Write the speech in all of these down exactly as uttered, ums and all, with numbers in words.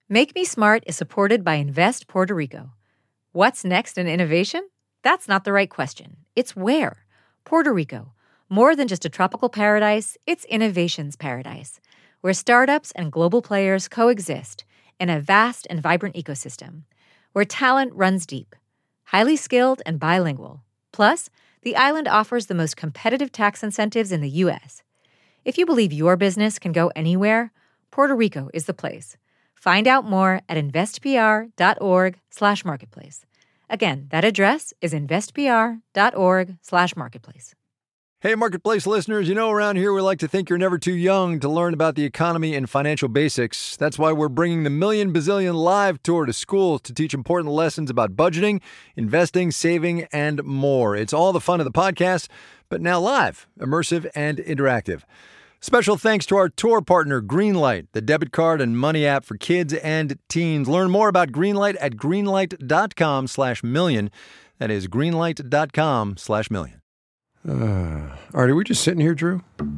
Make Me Smart is supported by Invest Puerto Rico. What's next in innovation? That's not the right question. It's where. Puerto Rico. More than just a tropical paradise, it's innovation's paradise, where startups and global players coexist in a vast and vibrant ecosystem, where talent runs deep, highly skilled and bilingual. Plus, the island offers the most competitive tax incentives in the U S. If you believe your business can go anywhere, Puerto Rico is the place. Find out more at investpr.org slash marketplace. Again, that address is investpr.org slash marketplace. Hey, Marketplace listeners, you know around here we like to think you're never too young to learn about the economy and financial basics. That's why we're bringing the Million Bazillion Live Tour to schools to teach important lessons about budgeting, investing, saving, and more. It's all the fun of the podcast, but now live, immersive, and interactive. Special thanks to our tour partner, Greenlight, the debit card and money app for kids and teens. Learn more about Greenlight at greenlight.com slash million. That is greenlight.com slash million. Uh, all right, are we just sitting here, Drew?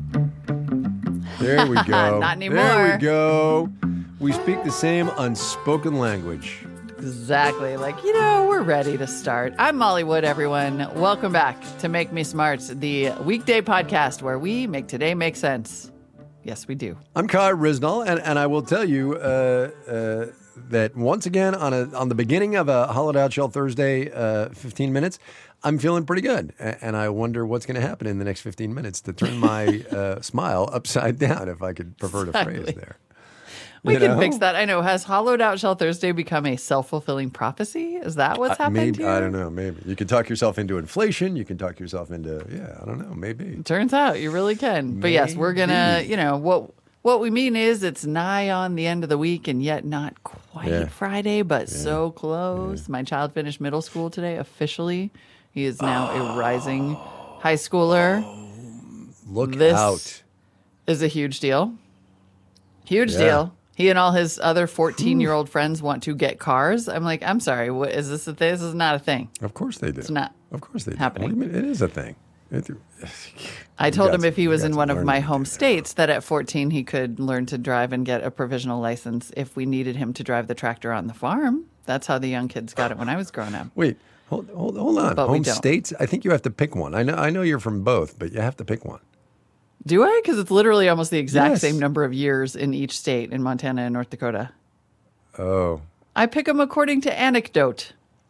There we go. Not anymore. There we go. We speak the same unspoken language. Exactly. Like, you know, we're ready to start. I'm Molly Wood, everyone. Welcome back to Make Me Smart, the weekday podcast where we make today make sense. Yes, we do. I'm Kai Risnall, and, and I will tell you uh, uh, that once again, on a on the beginning of a Hollowed Out Shell Thursday, uh, fifteen minutes, I'm feeling pretty good. And I wonder what's going to happen in the next fifteen minutes to turn my uh, smile upside down, if I could pervert a Exactly. phrase there. We You can know? fix that. I know. Has Hollowed Out Shell Thursday become a self-fulfilling prophecy? Is that what's Uh, happened maybe, here? I don't know. Maybe. You can talk yourself into inflation. You can talk yourself into, yeah, I don't know. Maybe. Turns out you really can. But yes, we're going to, Maybe. you know, what what we mean is it's nigh on the end of the week and yet not quite Yeah. Friday, but so close. My child finished middle school today officially. He is now a rising high schooler. Look This out. is a huge deal. Huge Yeah. deal. He and all his other fourteen-year-old friends want to get cars. I'm like, I'm sorry. What is this? A thing? This is not a thing. Of course they do. It's not Of course they do. happening. What do you mean? It is a thing. It, I You told got him some- if he you was got in some one of learning my to home do there. states that at fourteen he could learn to drive and get a provisional license if we needed him to drive the tractor on the farm. That's how the young kids got it when I was growing up. Wait, hold, hold, hold on. But we Home don't. states? I think you have to pick one. I know, I know you're from both, but you have to pick one. Do I? Because it's literally almost the exact Yes. same number of years in each state in Montana and North Dakota. Oh. I pick them according to anecdote.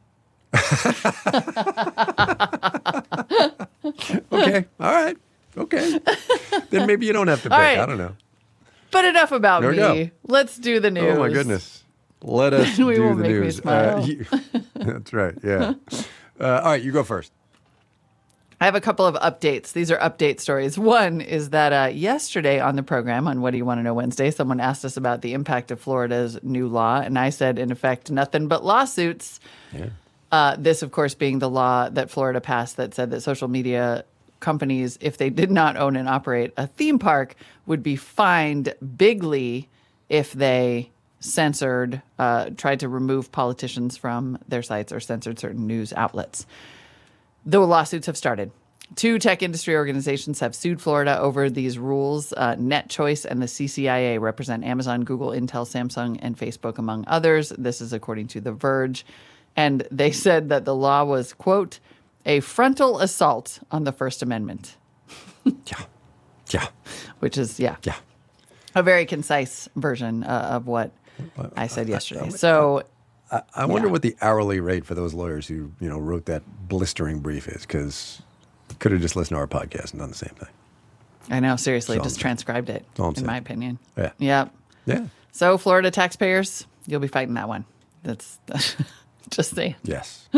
Okay. All right. Okay. Then maybe you don't have to pick. All right. I don't know. But enough about There we me. go. Let's do the news. Oh, my goodness. Let us We do will the make me news. smile. you- that's right. Yeah. Uh, all right. You go first. I have a couple of updates. These are update stories. One is that uh, yesterday on the program on What Do You Want to Know Wednesday, someone asked us about the impact of Florida's new law. And I said, in effect, nothing but lawsuits. Yeah. Uh, this, of course, being the law that Florida passed that said that social media companies, if they did not own and operate a theme park, would be fined bigly if they censored, uh, tried to remove politicians from their sites or censored certain news outlets. The lawsuits have started. Two tech industry organizations have sued Florida over these rules. Uh, NetChoice and the C C I A represent Amazon, Google, Intel, Samsung, and Facebook, among others. This is according to The Verge. And they said that the law was, quote, a frontal assault on the First Amendment. Yeah. Yeah. Which is, yeah, Yeah. a very concise version uh, of what I said yesterday. I- So I, I wonder Yeah. what the hourly rate for those lawyers who, you know, wrote that blistering brief is, because could have just listened to our podcast and done the same thing. I know, seriously, So- just transcribed it, all I'm in saying. my opinion. Yeah. Yep. Yeah. So Florida taxpayers, you'll be fighting that one. That's just saying. Yes.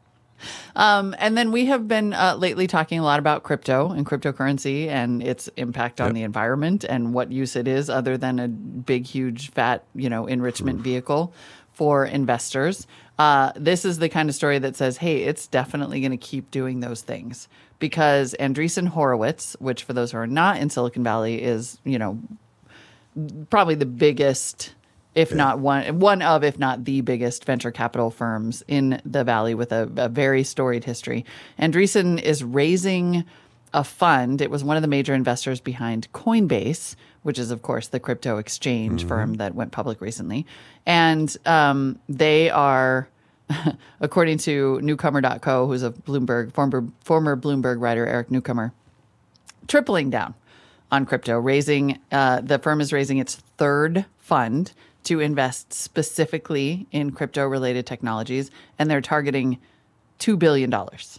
Um, and then we have been uh, lately talking a lot about crypto and cryptocurrency and its impact on Yep. the environment and what use it is other than a big, huge, fat, you know, enrichment vehicle for investors. Uh, this is the kind of story that says, hey, it's definitely going to keep doing those things because Andreessen Horowitz, which for those who are not in Silicon Valley is, you know, probably the biggest, if Yeah. not one, one of, if not the biggest venture capital firms in the Valley with a, a very storied history. Andreessen is raising a fund. It was one of the major investors behind Coinbase, which is, of course, the crypto exchange mm-hmm. firm that went public recently. And um, they are, according to Newcomer dot co, who's a Bloomberg former former Bloomberg writer, Eric Newcomer, tripling down on crypto, raising uh, the firm is raising its third fund to invest specifically in crypto-related technologies, and they're targeting two billion dollars.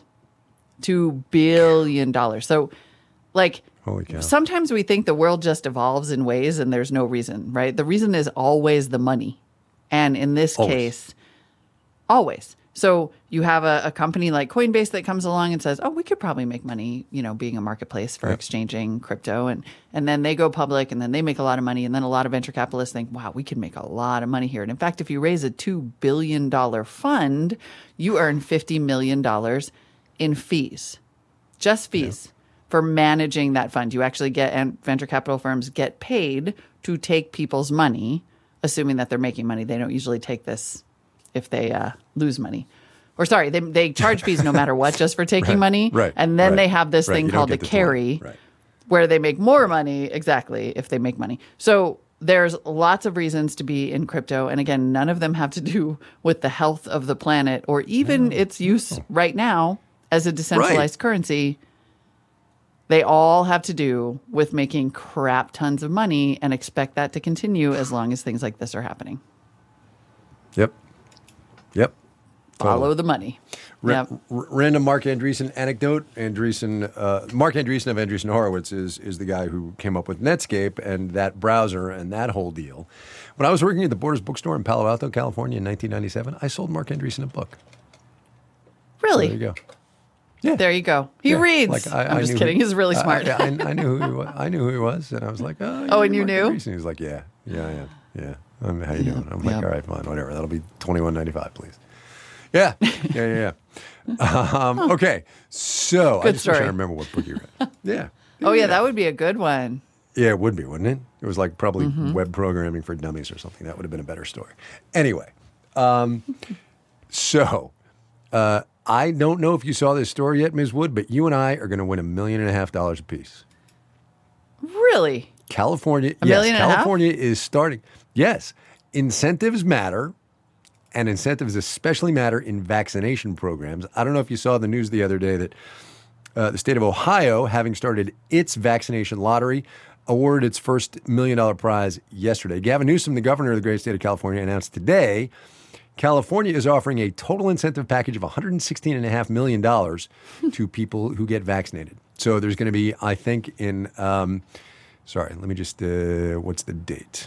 two billion dollars. So, like, holy cow. Sometimes we think the world just evolves in ways and there's no reason, right? The reason is always the money. And in this always. case, always. So you have a, a company like Coinbase that comes along and says, oh, we could probably make money, you know, being a marketplace for yep. exchanging crypto. And, and then they go public and then they make a lot of money. And then a lot of venture capitalists think, wow, we can make a lot of money here. And in fact, if you raise a two billion dollars fund, you earn fifty million dollars in fees, just fees. Yep. For managing that fund. You actually get, and venture capital firms get paid to take people's money, assuming that they're making money. They don't usually take this if they uh, lose money. Or sorry, they they charge fees no matter what, just for taking right, money. Right, and then right, they have this right. thing you called the carry, right. where they make more money, exactly, if they make money. So there's lots of reasons to be in crypto. And again, none of them have to do with the health of the planet or even no. its use right now as a decentralized right. currency. They all have to do with making crap tons of money and expect that to continue as long as things like this are happening. Yep. Yep. Follow totally. the money. Ra- yep. r- random Mark Andreessen anecdote. Andreessen, uh, Mark Andreessen of Andreessen Horowitz is, is the guy who came up with Netscape and that browser and that whole deal. When I was working at the Borders bookstore in Palo Alto, California in nineteen ninety-seven, I sold Mark Andreessen a book. Really? So there you go. Yeah. There you go. He yeah. reads. Like, I, I'm I just kidding. Who, He's really smart. I, I, I knew who he was. I knew who he was, and I was like, "Oh, oh and you Mark knew?" Andreessen. He was like, "Yeah, yeah, yeah, yeah. Um, how you doing?" I'm like, yep. "All right, fine, whatever. That'll be twenty-one ninety-five, please." Yeah, yeah, yeah. yeah. um, okay, so good I just story. wish I remember what book you read. Yeah. yeah oh yeah, yeah, that would be a good one. Yeah, it would be, wouldn't it? It was like probably mm-hmm. web programming for dummies or something. That would have been a better story. Anyway, um, so. Uh, I don't know if you saw this story yet, Miz Wood, but you and I are going to win a million and a half dollars apiece. Really? California, a yes, million and California a half? is starting. Yes, incentives matter, and incentives especially matter in vaccination programs. I don't know if you saw the news the other day that uh, the state of Ohio, having started its vaccination lottery, awarded its first million dollar prize yesterday. Gavin Newsom, the governor of the great state of California, announced today California is offering a total incentive package of one hundred sixteen point five million dollars to people who get vaccinated. So there's going to be, I think, in, um, sorry, let me just, uh, what's the date?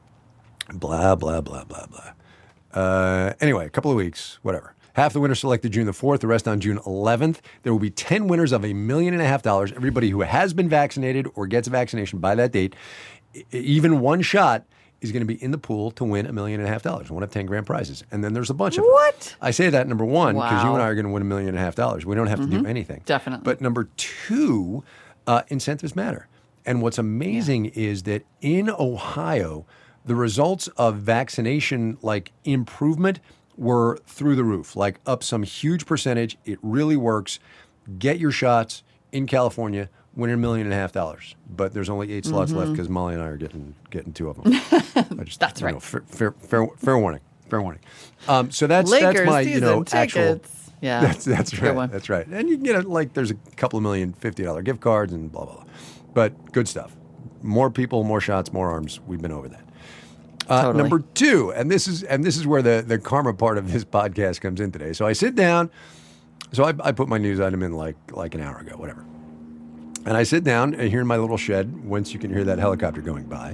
Blah, blah, blah, blah, blah. Uh, anyway, a couple of weeks, whatever. Half the winners selected June the fourth, the rest on June eleventh. There will be ten winners of a million and a half dollars. Everybody who has been vaccinated or gets a vaccination by that date, even one shot, is going to be in the pool to win a million and a half dollars, one of ten grand prizes. And then there's a bunch of them. What? I say that, number one, because wow. you and I are going to win a million and a half dollars. We don't have mm-hmm. to do anything. Definitely. But number two, uh, incentives matter. And what's amazing yeah. is that in Ohio, the results of vaccination, like improvement, were through the roof, like up some huge percentage. It really works. Get your shots in California. Win a million and a half dollars, but there's only eight slots mm-hmm. left because Molly and I are getting getting two of them. I just, that's right. Know, fair, fair, fair, fair warning. Fair warning. Um, so that's Lakers that's my you know tickets. actual. Yeah, that's that's right. right. That's right. And you can get a, like there's a couple of million fifty dollar gift cards and blah blah blah. But good stuff. More people, more shots, more arms. We've been over that. Uh, totally. Number two, and this is and this is where the the karma part of this podcast comes in today. So I sit down. So I, I put my news item in like like an hour ago, whatever. And I sit down here in my little shed, whence you can hear that helicopter going by.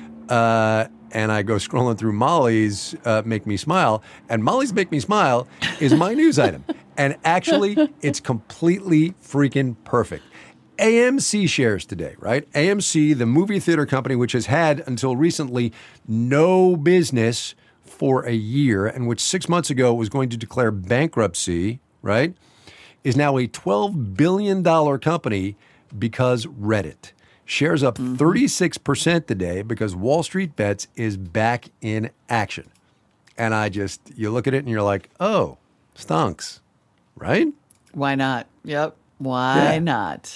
Uh, and I go scrolling through Molly's uh, Make Me Smile. And Molly's Make Me Smile is my news item. And actually, it's completely freaking perfect. A M C shares today, right? A M C, the movie theater company, which has had until recently no business for a year and which six months ago was going to declare bankruptcy, right, is now a twelve billion dollars company because Reddit. Shares up mm-hmm. thirty-six percent today because Wall Street Bets is back in action. And I just, you look at it and you're like, oh, stonks, right? Why not? Yep. Why yeah. not?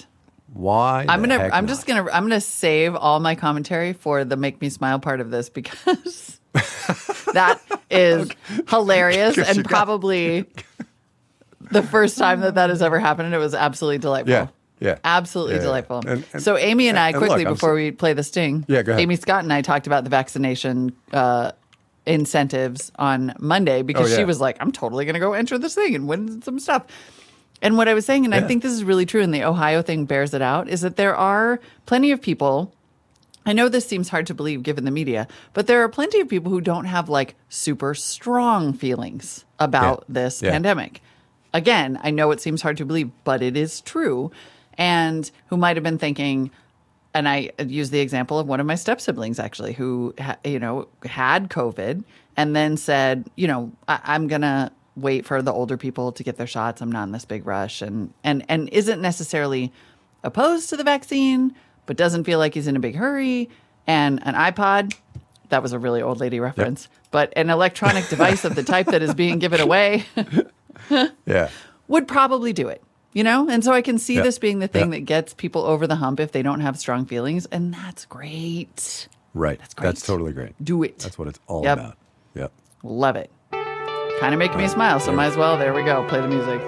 Why? I'm the gonna. heck I'm not? just gonna. I'm gonna save all my commentary for the make me smile part of this because that is hilarious and got- probably the first time that that has ever happened. And it was absolutely delightful. Yeah. Yeah. Absolutely Yeah, yeah. delightful. And- and- so Amy and I, and quickly look, I'm before so- we play the sting, Yeah, go ahead. Amy Scott and I talked about the vaccination uh, incentives on Monday because Oh, yeah. she was like, I'm totally going to go enter this thing and win some stuff. And what I was saying, and I Yeah. think this is really true, and the Ohio thing bears it out, is that there are plenty of people. I know this seems hard to believe given the media, but there are plenty of people who don't have like super strong feelings about Yeah. this Yeah. pandemic. Again, I know it seems hard to believe, but it is true. And who might have been thinking, and I use the example of one of my step siblings actually, who ha- you know had COVID and then said, you know, I- I'm gonna wait for the older people to get their shots. I'm not in this big rush, and and and isn't necessarily opposed to the vaccine, but doesn't feel like he's in a big hurry. And an iPod, that was a really old lady reference, but an electronic device of the type that is being given away Yeah. would probably do it. You know, and so I can see Yeah. this being the thing Yeah. that gets people over the hump if they don't have strong feelings, and that's great. Right. That's great. That's totally great. Do it. That's what it's all Yep. about. Yep. Love it. Kind of making me smile, so might as well. There we go. Play the music.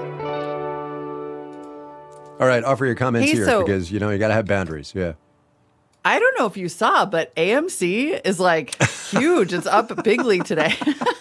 All right. Offer your comments Hey, here so- because, you know, you got to have boundaries. Yeah. I don't know if you saw, but A M C is like huge. It's up bigly today.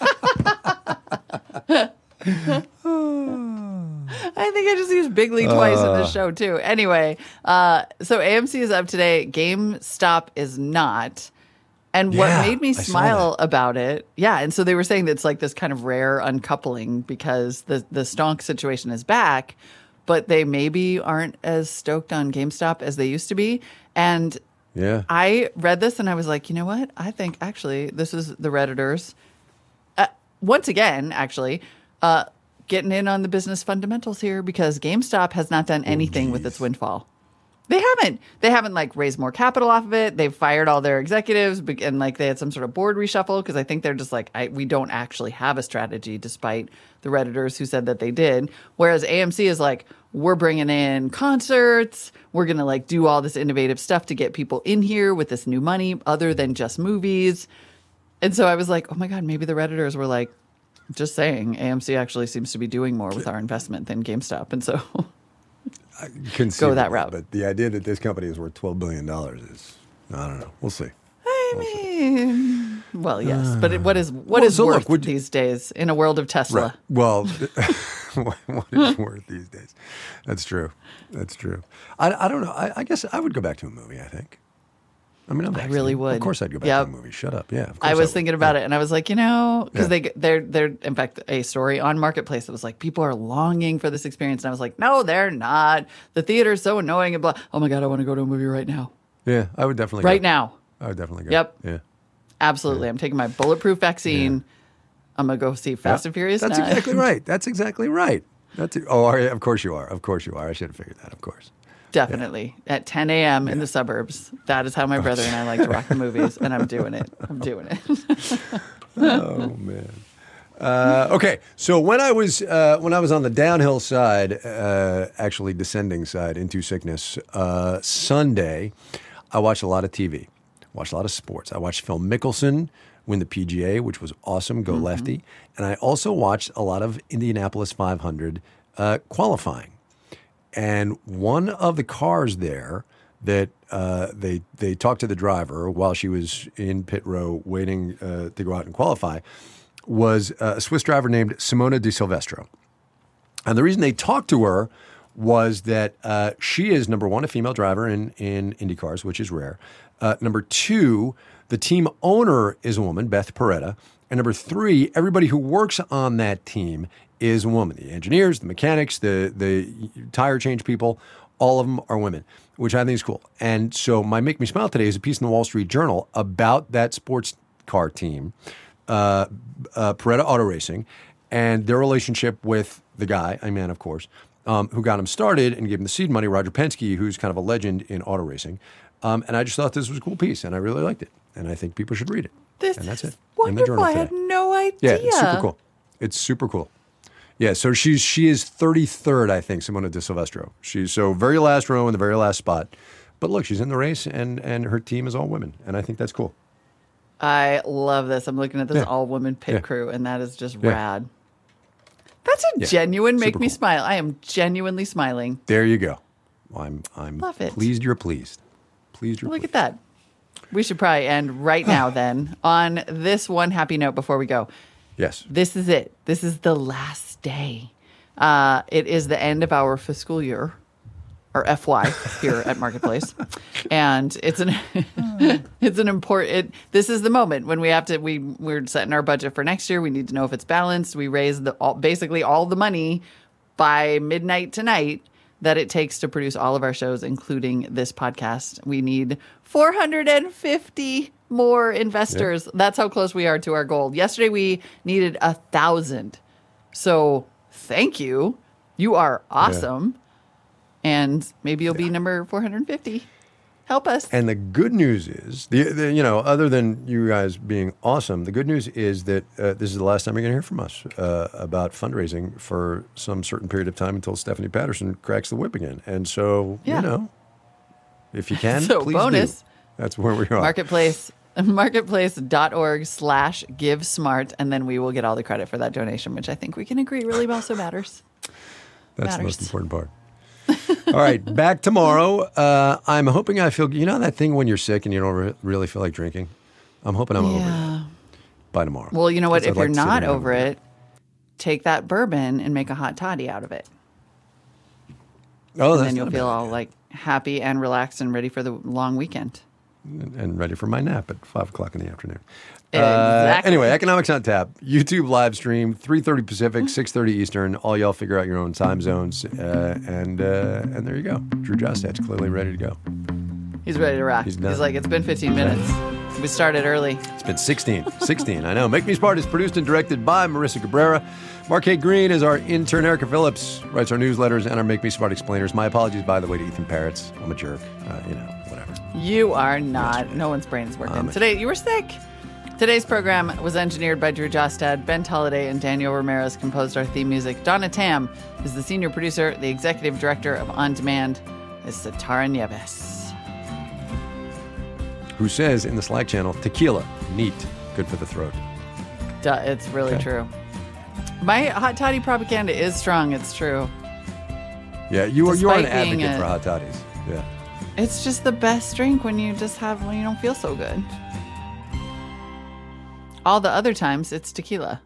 I think I just used bigly twice in this show too. Anyway, uh, so A M C is up today. GameStop is not. And what Yeah, made me I saw smile about it, yeah, and so they were saying that it's like this kind of rare uncoupling because the the stonk situation is back, but they maybe aren't as stoked on GameStop as they used to be. And Yeah. I read this and I was like, you know what? I think actually this is the Redditors. Uh, once again, actually, uh, getting in on the business fundamentals here because GameStop has not done anything with its windfall. They haven't. They haven't like raised more capital off of it. They've fired all their executives be- and like they had some sort of board reshuffle because I think they're just like, I, we don't actually have a strategy despite the Redditors who said that they did. Whereas A M C is like, we're bringing in concerts. We're going to like do all this innovative stuff to get people in here with this new money other than just movies. And so I was like, oh my God, maybe the Redditors were like, just saying, A M C actually seems to be doing more with our investment than GameStop. And so Conceivable, that route. But the idea that this company is worth twelve billion dollars is, I don't know. We'll see. I mean, well, yes, but it, what is what Well, is so look, worth would you- these days in a world of Tesla? Right. Well, what is worth these days? That's true. That's true. I, I don't know. I, I guess I would go back to a movie, I think. I mean, I'm I really vaccinated. would. Of course I'd go back Yep. to a movie. Shut up. Yeah, of course I was would. thinking about Yeah. it, and I was like, you know, because Yeah. they they're they're in fact a story on Marketplace that was like people are longing for this experience, and I was like, no, they're not. The theater's so annoying and blah. Oh my God, I want to go to a movie right now, Yeah, I would definitely right go. now. I would definitely go. Yep. Yeah. Absolutely, I'm taking my bulletproof vaccine. I'm gonna go see Fast Yeah. and Furious. That's nine. exactly right. That's exactly right. That's oh, are you- of course you are. Of course you are. I should have figured that. Of course. Definitely at ten a.m. in the suburbs. That is how my brother and I like to rock the movies, and I'm doing it. I'm doing it. Oh man. Uh, okay, so when I was uh, when I was on the downhill side, uh, actually descending side into sickness, uh, Sunday, I watched a lot of T V, watched a lot of sports. I watched Phil Mickelson win the P G A, which was awesome, go lefty, and I also watched a lot of Indianapolis five hundred uh, qualifying. And one of the cars there that uh, they they talked to the driver while she was in pit row waiting uh, to go out and qualify was uh, a Swiss driver named Simona Di Silvestro. And the reason they talked to her was that uh, she is, number one, a female driver in, in Indy cars, which is rare. Uh, number two, the team owner is a woman, Beth Peretta. And number three, everybody who works on that team is a woman. The engineers, the mechanics, the the tire change people, all of them are women, which I think is cool. And so my Make Me Smile today is a piece in the Wall Street Journal about that sports car team, uh, uh, Peretta Auto Racing, and their relationship with the guy, a man, of course, um, who got him started and gave him the seed money, Roger Penske, who's kind of a legend in auto racing. Um, and I just thought this was a cool piece, and I really liked it. And I think people should read it. This and that's is it. In the wonderful. journal I had today. no Yeah, idea. it's super cool. It's super cool. Yeah, so she's she is thirty-third, I think, Simona de Silvestro. She's so very last row in the very last spot. But look, she's in the race, and, and her team is all women, and I think that's cool. I love this. I'm looking at this Yeah. all-woman pit Yeah. crew, and that is just Yeah. rad. That's a Yeah. genuine make Super me cool. smile. I am genuinely smiling. There you go. Well, I'm I'm Love it. pleased you're pleased. Pleased you're Look pleased. at that. We should probably end right now then on this one happy note before we go. Yes. This is it. This is the last day. Uh, it is the end of our fiscal year, or F Y here at Marketplace, and it's an it's an important. This is the moment when we have to. We we're setting our budget for next year. We need to know if it's balanced. We raise the all, basically all the money by midnight tonight that it takes to produce all of our shows, including this podcast. We need four hundred fifty more investors. Yep. That's how close we are to our goal. Yesterday we needed a thousand. So thank you. You are awesome. Yeah. And maybe you'll be number four hundred fifty. Help us. And the good news is, the, the you know, other than you guys being awesome, the good news is that uh, this is the last time you're going to hear from us uh, about fundraising for some certain period of time until Stephanie Patterson cracks the whip again. And so, yeah. you know, if you can, so please bonus. do. That's where we are. Marketplace, marketplace.org slash give smart. And then we will get all the credit for that donation, which I think we can agree really also matters. That's matters. the most important part. All right, back tomorrow. Uh, I'm hoping I feel, you know that thing when you're sick and you don't re- really feel like drinking? I'm hoping I'm yeah. over it by tomorrow. Well, you know what? If I'd you're like not over it, it, take that bourbon and make a hot toddy out of it. Oh, and that's then you'll not a feel bad all idea. like happy and relaxed and ready for the long weekend. And, and ready for my nap at five o'clock in the afternoon. Exactly. Uh, anyway, Economics on Tap, YouTube live stream, three thirty Pacific, six thirty Eastern. All y'all figure out your own time zones. Uh, and uh, and there you go. Drew Jostad's clearly ready to go. He's ready to rock. He's He's, done. like, it's been fifteen minutes. We started early. It's been sixteen. sixteen, I know. Make Me Smart is produced and directed by Marissa Cabrera. Marquette Green is our intern. Erica Phillips writes our newsletters and our Make Me Smart explainers. My apologies, by the way, to Ethan Parrots. I'm a jerk. Uh, you know, whatever. You are not. No one's brain is working. Today, you were sick. Today's program was engineered by Drew Jostad. Ben Tolliday and Daniel Ramirez composed our theme music. Donna Tam is the senior producer. The executive director of On Demand is Satara Nieves. Who says in the Slack channel, tequila, neat, good for the throat. Duh, it's really Okay. true. My hot toddy propaganda is strong. It's true. Yeah, you are you are an Despite being advocate a- for hot toddies. Yeah. It's just the best drink when you just have when you don't feel so good. All the other times, it's tequila.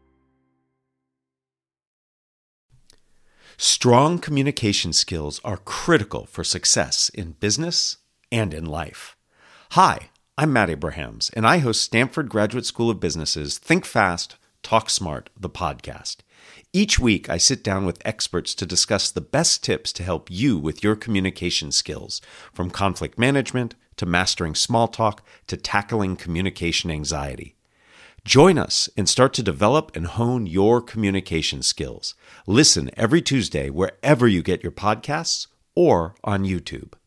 Strong communication skills are critical for success in business and in life. Hi, I'm Matt Abrahams, and I host Stanford Graduate School of Business's Think Fast, Talk Smart, the podcast. Each week, I sit down with experts to discuss the best tips to help you with your communication skills, from conflict management to mastering small talk to tackling communication anxiety. Join us and start to develop and hone your communication skills. Listen every Tuesday wherever you get your podcasts or on YouTube.